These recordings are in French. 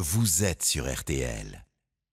vous êtes sur RTL.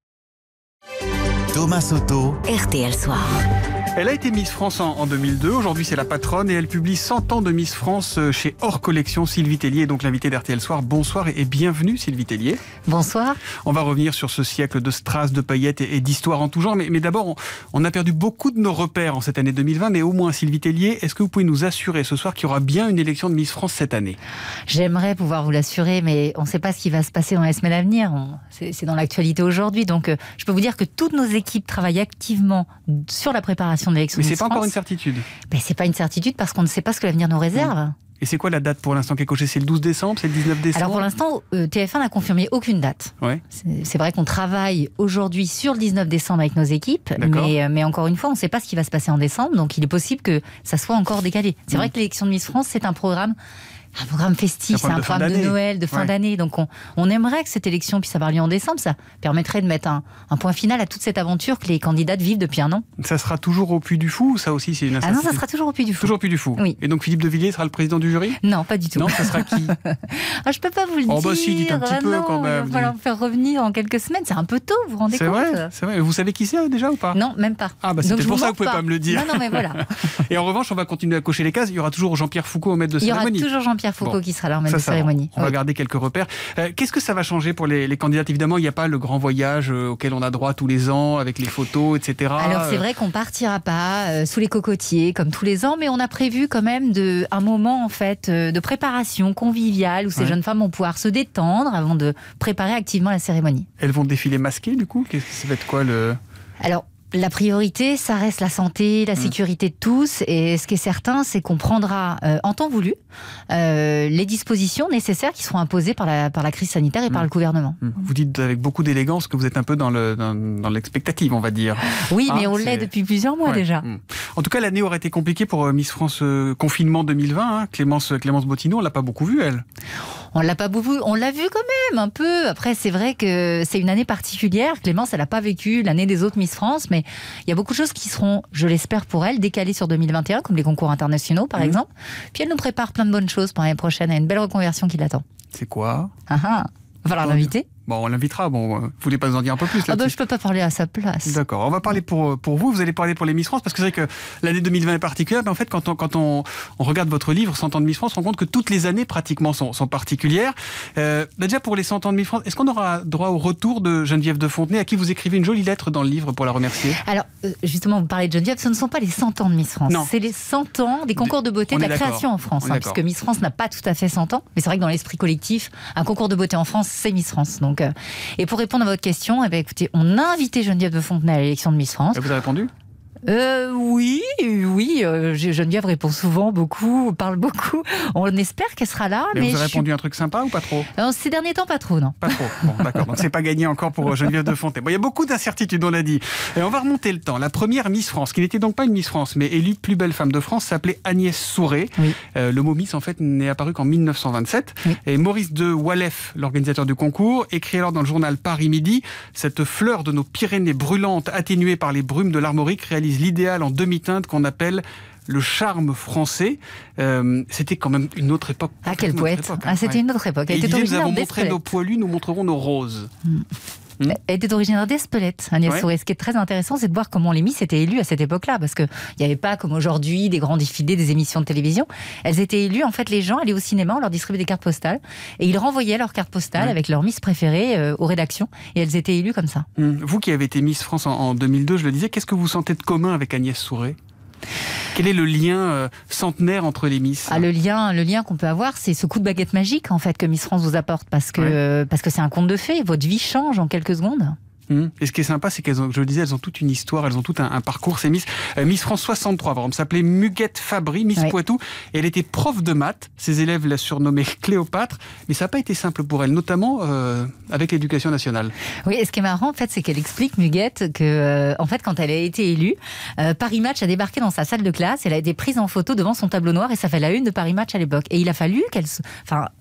Thomas Soto, RTL Soir. Elle a été Miss France en 2002, aujourd'hui c'est la patronne et elle publie 100 ans de Miss France chez Hors Collection. Sylvie Tellier est donc l'invitée d'RTL Soir. Bonsoir et bienvenue Sylvie Tellier. Bonsoir. On va revenir sur ce siècle de strass, de paillettes et d'histoires en tout genre. Mais d'abord, on a perdu beaucoup de nos repères en cette année 2020. Mais au moins Sylvie Tellier, est-ce que vous pouvez nous assurer ce soir qu'il y aura bien une élection de Miss France cette année ? J'aimerais pouvoir vous l'assurer, mais on ne sait pas ce qui va se passer dans les semaines à venir. C'est dans l'actualité aujourd'hui. Donc je peux vous dire que toutes nos équipes travaillent activement sur la préparation de l'élection de Miss France. Mais c'est pas encore une certitude. Mais c'est pas une certitude parce qu'on ne sait pas ce que l'avenir nous réserve. Et c'est quoi la date pour l'instant qui est cochée ? C'est le 12 décembre ? C'est le 19 décembre ? Alors pour l'instant, TF1 n'a confirmé aucune date. Ouais. C'est vrai qu'on travaille aujourd'hui sur le 19 décembre avec nos équipes, mais encore une fois, on ne sait pas ce qui va se passer en décembre, donc il est possible que ça soit encore décalé. C'est vrai que l'élection de Miss France, c'est un programme festif, c'est un programme de Noël, de fin d'année. Donc on aimerait que cette élection puisse avoir lieu en décembre. Ça permettrait de mettre un point final à toute cette aventure que les candidates vivent depuis un an. Ça sera toujours au Puy du Fou ou ça aussi c'est une incertitude ? Ah non, ça sera toujours au Puy du Fou. Toujours au Puy du Fou. Oui. Et donc Philippe de Villiers sera le président du jury ? Non, pas du tout. Non, ça sera qui ? Je peux pas vous le dire. Bah si, dites un petit peu quand même. Il va falloir me faire revenir en quelques semaines. C'est un peu tôt, vous vous rendez compte ? C'est vrai. Vous savez qui c'est déjà ou pas ? Non, même pas. Ah bah c'est pour ça que vous pouvez pas me le dire. Non, mais voilà. Et en revanche, on va continuer à cocher les cases. Il y aura toujours Jean-Pierre Foucault au maître de cérémonie. Il y aura toujours Jean-Pierre Foucault qui sera là au maître de cérémonie. On va garder quelques repères. Qu'est-ce que ça va changer pour les candidates ? Évidemment, il n'y a pas le grand voyage auquel on a droit tous les ans, avec les photos, etc. Alors c'est vrai qu'on partira pas sous les cocotiers comme tous les ans, mais on a prévu quand même un moment en fait de préparation conviviale où ces jeunes femmes vont pouvoir se détendre avant de préparer activement la cérémonie. Elles vont défiler masquées du coup ? Ça va être quoi le... Alors, la priorité, ça reste la santé, la sécurité de tous. Et ce qui est certain, c'est qu'on prendra en temps voulu les dispositions nécessaires qui seront imposées par la crise sanitaire et par le gouvernement. Vous dites avec beaucoup d'élégance que vous êtes un peu dans l'expectative, on va dire. Oui, mais on l'est depuis plusieurs mois déjà. En tout cas, l'année aurait été compliquée pour Miss France confinement 2020. Clémence Bottineau, on l'a pas beaucoup vue, elle. On l'a pas beaucoup, on l'a vu quand même un peu. Après, c'est vrai que c'est une année particulière. Clémence, elle n'a pas vécu l'année des autres Miss France, mais il y a beaucoup de choses qui seront, je l'espère pour elle, décalées sur 2021, comme les concours internationaux, par exemple. Puis elle nous prépare plein de bonnes choses pour l'année prochaine. Il y a une belle reconversion qui l'attend. C'est quoi ? Il va falloir l'inviter. Bon, on l'invitera. Bon, vous voulez pas nous en dire un peu plus là-dessus ? Je peux pas parler à sa place. D'accord. On va parler pour vous. Vous allez parler pour les Miss France parce que c'est vrai que l'année 2020 est particulière. Mais en fait, quand on regarde votre livre 100 ans de Miss France, on se rend compte que toutes les années pratiquement sont particulières. Déjà pour les 100 ans de Miss France, est-ce qu'on aura droit au retour de Geneviève de Fontenay, à qui vous écrivez une jolie lettre dans le livre pour la remercier ? Alors justement, vous parlez de Geneviève, ce ne sont pas les 100 ans de Miss France. Non. C'est les 100 ans des concours de beauté de la création en France, puisque Miss France n'a pas tout à fait 100 ans. Mais c'est vrai que dans l'esprit collectif, un concours de beauté en France, c'est Miss France. Donc, et pour répondre à votre question, écoutez, on a invité Geneviève de Fontenay à l'élection de Miss France. Et vous avez répondu ? Oui. Geneviève répond souvent, beaucoup, parle beaucoup. On espère qu'elle sera là. Mais vous avez répondu un truc sympa ou pas trop ? Ces derniers temps, pas trop, non. Pas trop. Bon, d'accord. Donc c'est pas gagné encore pour Geneviève de Fontenay. Bon, il y a beaucoup d'incertitudes, on l'a dit. Et on va remonter le temps. La première Miss France, qui n'était donc pas une Miss France, mais élue plus belle femme de France, s'appelait Agnès Souré. Oui. Le mot Miss, en fait, n'est apparu qu'en 1927. Oui. Et Maurice de Walef, l'organisateur du concours, écrit alors dans le journal Paris Midi: cette fleur de nos Pyrénées brûlantes, atténuée par les brumes de l'Armorique, réalise l'idéal en demi-teinte qu'on appelle le charme français. C'était quand même une autre époque. Ah, quel poète. C'était une autre époque. Elle était originaire d'Espelette. Nous avons montré nos poilus, nous montrerons nos roses. Elle était originaire d'Espelette, Agnès Souré. Ce qui est très intéressant, c'est de voir comment les Miss étaient élues à cette époque-là, parce qu'il n'y avait pas, comme aujourd'hui, des grands défilés, des émissions de télévision. Elles étaient élues, en fait, les gens allaient au cinéma, on leur distribuait des cartes postales, et ils renvoyaient leurs cartes postales avec leur Miss préférée aux rédactions, et elles étaient élues comme ça. Vous qui avez été Miss France en 2002, je le disais, qu'est-ce que vous sentez de commun avec Agnès Souré ? Quel est le lien centenaire entre les Miss ? Le lien qu'on peut avoir, c'est ce coup de baguette magique en fait que Miss France vous apporte, parce que c'est un conte de fées. Votre vie change en quelques secondes. Et ce qui est sympa, c'est qu'elles ont, je le disais, elles ont toute une histoire, elles ont tout un parcours. C'est Miss France 63, par exemple, s'appelait Muguette Fabry, Miss Poitou, et elle était prof de maths. Ses élèves la surnommaient Cléopâtre, mais ça n'a pas été simple pour elle, notamment avec l'éducation nationale. Oui, et ce qui est marrant, en fait, c'est qu'elle explique, Muguette, que, en fait, quand elle a été élue, Paris Match a débarqué dans sa salle de classe, elle a été prise en photo devant son tableau noir, et ça fait la une de Paris Match à l'époque. Et il a fallu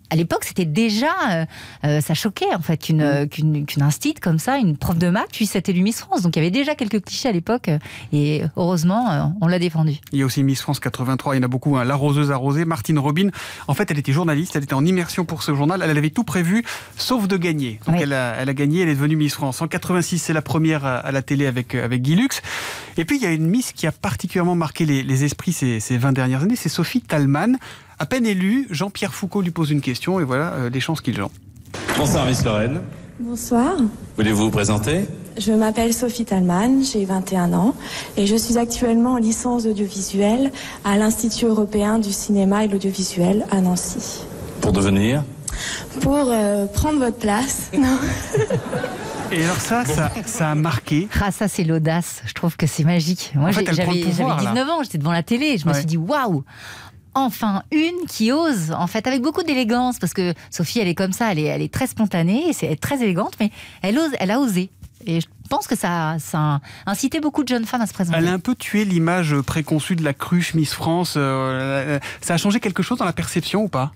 à l'époque, c'était déjà, ça choquait en fait qu'une instit comme ça, une prof de maths, puisse être élue Miss France. Donc il y avait déjà quelques clichés à l'époque, et heureusement, on l'a défendu. Il y a aussi Miss France 83, il y en a beaucoup, hein, l'arroseuse arrosée, Martine Robin. En fait, elle était journaliste, elle était en immersion pour ce journal, elle avait tout prévu, sauf de gagner. Donc elle a gagné, elle est devenue Miss France. En 86, c'est la première à la télé avec Guy Lux. Et puis il y a une Miss qui a particulièrement marqué les esprits ces 20 dernières années, c'est Sophie Thalmann. À peine élue, Jean-Pierre Foucault lui pose une question et voilà les chances qu'il joue. Bonsoir Miss Lorraine. Bonsoir. Voulez-vous vous présenter ? Je m'appelle Sophie Thalmann, j'ai 21 ans et je suis actuellement en licence audiovisuelle à l'Institut européen du cinéma et de l'audiovisuel à Nancy. Pour devenir ? Pour prendre votre place. Non. Et alors ça a marqué. Ah, ça c'est l'audace, je trouve que c'est magique. Moi j'avais 19 ans, j'étais devant la télé, je me suis dit waouh, enfin une qui ose, en fait, avec beaucoup d'élégance, parce que Sophie, elle est comme ça, elle est très spontanée, elle est très élégante, mais elle a osé. Et je pense que ça a incité beaucoup de jeunes femmes à se présenter. Elle a un peu tué l'image préconçue de la cruche Miss France. Ça a changé quelque chose dans la perception ou pas ?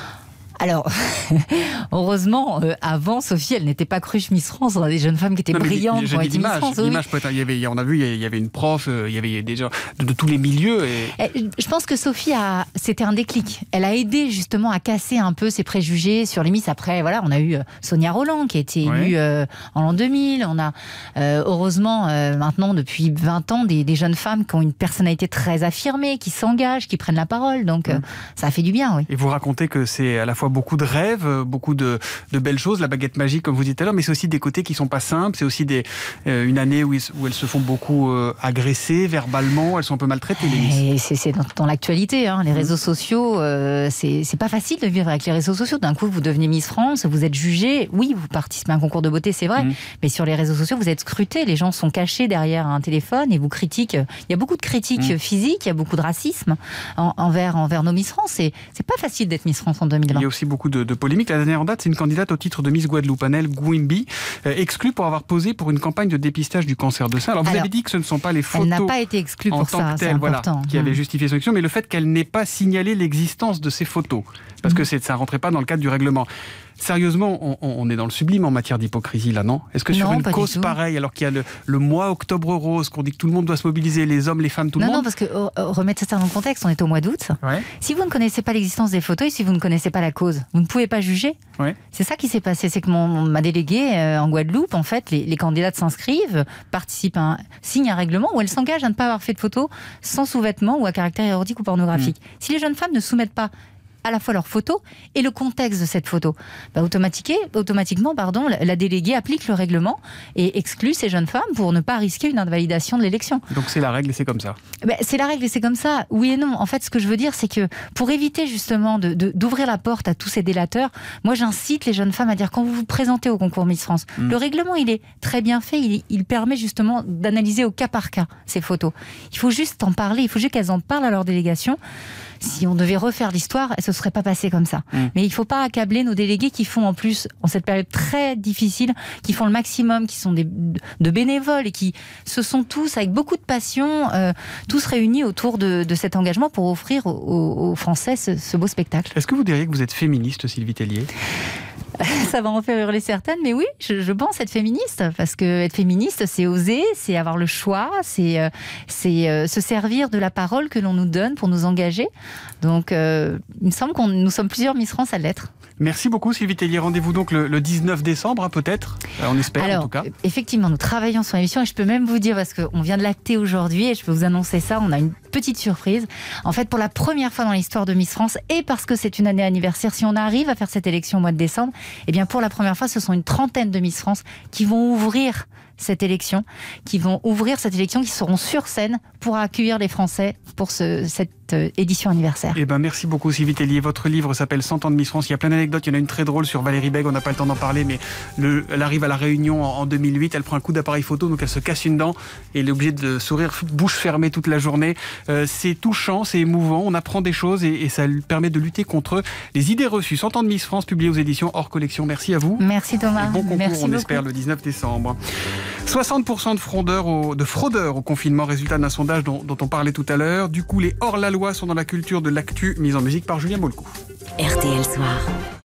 Alors, heureusement, avant, Sophie, elle n'était pas cruche Miss France. On a des jeunes femmes qui étaient brillantes pour être Miss France. L'image peut être, on a vu, il y avait une prof, il y avait des gens de tous les milieux. Je pense que Sophie, c'était un déclic. Elle a aidé justement à casser un peu ses préjugés sur les Miss. Après, voilà, on a eu Sonia Rolland qui a été élue en l'an 2000. On a, heureusement, maintenant, depuis 20 ans, des jeunes femmes qui ont une personnalité très affirmée, qui s'engagent, qui prennent la parole. Donc, ça a fait du bien, oui. Et vous racontez que c'est à la fois beaucoup de rêves, beaucoup de belles choses, la baguette magique comme vous dites tout à l'heure, mais c'est aussi des côtés qui sont pas simples, c'est aussi une année où elles se font beaucoup agresser verbalement, elles sont un peu maltraitées. Et c'est dans l'actualité, hein, les réseaux sociaux, c'est pas facile de vivre avec les réseaux sociaux. D'un coup, vous devenez Miss France, vous êtes jugé, oui, vous participez à un concours de beauté, c'est vrai, mais sur les réseaux sociaux, vous êtes scruté, les gens sont cachés derrière un téléphone et vous critiquent. Il y a beaucoup de critiques physiques, il y a beaucoup de racisme envers nos Miss France. C'est pas facile d'être Miss France en 2020. Il y a aussi beaucoup de polémiques. La dernière en date, c'est une candidate au titre de Miss Guadeloupe, Annelle Gouimbi, exclue pour avoir posé pour une campagne de dépistage du cancer de sein. Alors vous avez dit que ce ne sont pas les photos. Elle n'a pas été exclue pour ça, c'est important. Qui avait justifié son exclusion, mais le fait qu'elle n'ait pas signalé l'existence de ces photos, parce que ça rentrait pas dans le cadre du règlement. Sérieusement, on est dans le sublime en matière d'hypocrisie, là, non ? Est-ce que sur une cause pareille, alors qu'il y a le mois Octobre Rose, qu'on dit que tout le monde doit se mobiliser, les hommes, les femmes, tout le monde... Non, parce que remettre ça dans le contexte, on est au mois d'août. Ouais. Si vous ne connaissez pas l'existence des photos et si vous ne connaissez pas la cause, vous ne pouvez pas juger. Ouais. C'est ça qui s'est passé. C'est que ma déléguée en Guadeloupe, en fait, les candidates s'inscrivent, participent signent un règlement où elles s'engagent à ne pas avoir fait de photos sans sous-vêtements ou à caractère érotique ou pornographique. Si les jeunes femmes ne soumettent pas à la fois leur photo et le contexte de cette photo, automatiquement, la déléguée applique le règlement et exclut ces jeunes femmes pour ne pas risquer une invalidation de l'élection. Donc c'est la règle et c'est comme ça. C'est la règle et c'est comme ça, oui et non. En fait, ce que je veux dire, c'est que pour éviter justement d'ouvrir la porte à tous ces délateurs, moi j'incite les jeunes femmes à dire, quand vous vous présentez au concours Miss France, le règlement il est très bien fait, il permet justement d'analyser au cas par cas ces photos. Il faut juste en parler, il faut juste qu'elles en parlent à leur délégation. Si on devait refaire l'histoire, elle ne se serait pas passée comme ça. Mais il ne faut pas accabler nos délégués qui font en plus, en cette période très difficile, qui font le maximum, qui sont de bénévoles et qui se sont tous, avec beaucoup de passion, tous réunis autour de cet engagement pour offrir aux Français ce beau spectacle. Est-ce que vous diriez que vous êtes féministe, Sylvie Tellier ? Ça va en faire hurler certaines, mais oui, je pense être féministe, parce que être féministe, c'est oser, c'est avoir le choix, c'est se servir de la parole que l'on nous donne pour nous engager. Donc, il me semble que nous sommes plusieurs Miss France à l'être. Merci beaucoup Sylvie Tellier. Rendez-vous donc le 19 décembre, peut-être, on espère en tout cas. Effectivement, nous travaillons sur l'émission et je peux même vous dire, parce qu'on vient de l'acter aujourd'hui et je peux vous annoncer ça, on a une petite surprise. En fait, pour la première fois dans l'histoire de Miss France, et parce que c'est une année anniversaire, si on arrive à faire cette élection au mois de décembre, eh bien pour la première fois, ce sont une trentaine de Miss France qui vont ouvrir cette élection, qui seront sur scène pour accueillir les Français pour cette édition anniversaire. Merci beaucoup Sylvie Tellier. Votre livre s'appelle 100 ans de Miss France. Il y a plein d'anecdotes. Il y en a une très drôle sur Valérie Bègue. On n'a pas le temps d'en parler, mais elle arrive à La Réunion en 2008. Elle prend un coup d'appareil photo, donc elle se casse une dent et elle est obligée de sourire bouche fermée toute la journée. C'est touchant, c'est émouvant. On apprend des choses et ça lui permet de lutter contre les idées reçues. 100 ans de Miss France, publié aux éditions Hors Collection. Merci à vous. Merci Thomas. Bon concours, Merci on beaucoup. espère, le 19 décembre. 60% de fraudeurs au confinement, résultat d'un sondage dont on parlait tout à l'heure. Du coup, les hors-la-loi sont dans la culture de l'actu, mise en musique par Julien Molcou. RTL Soir.